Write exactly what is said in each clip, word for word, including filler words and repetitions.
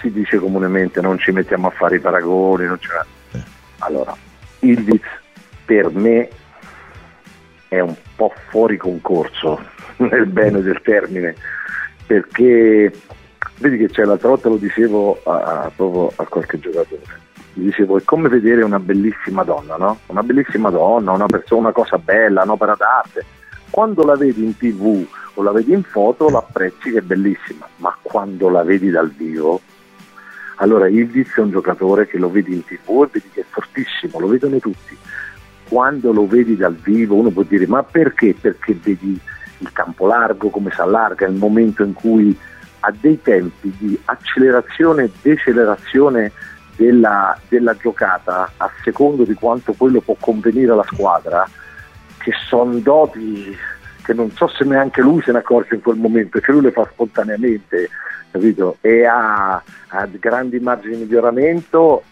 si dice comunemente non ci mettiamo a fare i paragoni, non c'è... eh. Allora, Yildiz per me è un po' fuori concorso nel bene del termine, perché vedi che c'è, l'altra volta lo dicevo a, a, proprio a qualche giocatore, gli dicevo è come vedere una bellissima donna, no? Una bellissima donna, una persona, una cosa bella, un'opera d'arte, quando la vedi in tv o la vedi in foto l'apprezzi che è bellissima, ma quando la vedi dal vivo, allora Yildiz è un giocatore che lo vedi in tv e vedi che è fortissimo, lo vedono tutti, quando lo vedi dal vivo uno può dire ma perché? Perché vedi il campo largo, come si allarga, il momento in cui ha dei tempi di accelerazione e decelerazione della, della giocata a secondo di quanto quello può convenire alla squadra, che sono doti che non so se neanche lui se ne accorge in quel momento, che lui le fa spontaneamente, capito? E ha, ha grandi margini di miglioramento,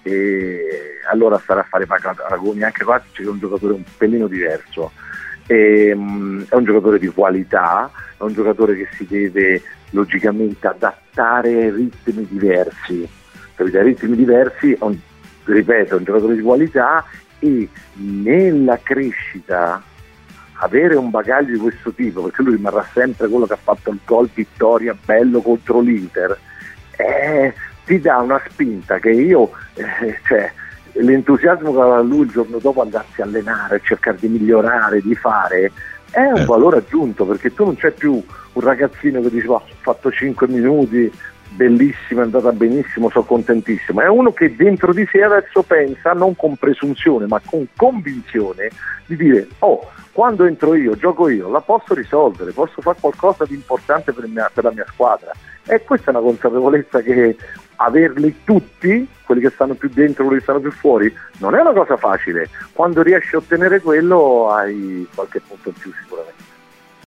e allora stare a fare paragoni anche qua, c'è un giocatore un pelino diverso. E, um, è un giocatore di qualità, è un giocatore che si deve logicamente adattare ai ritmi diversi, capite? Ai ritmi diversi, un, ripeto, è un giocatore di qualità, e nella crescita avere un bagaglio di questo tipo, perché lui rimarrà sempre quello che ha fatto il gol vittoria bello contro l'Inter, eh, ti dà una spinta che io eh, cioè l'entusiasmo che aveva lui il giorno dopo andarsi a allenare, cercare di migliorare, di fare, è un eh. valore aggiunto, perché tu non c'è più un ragazzino che dice oh, ho fatto cinque minuti, bellissimo, è andata benissimo, sono contentissimo, è uno che dentro di sé adesso pensa, non con presunzione ma con convinzione, di dire oh, quando entro io, gioco io, la posso risolvere, posso fare qualcosa di importante per, mia, per la mia squadra. E questa è una consapevolezza che averli tutti, quelli che stanno più dentro, quelli che stanno più fuori, non è una cosa facile. Quando riesci a ottenere quello hai qualche punto in più.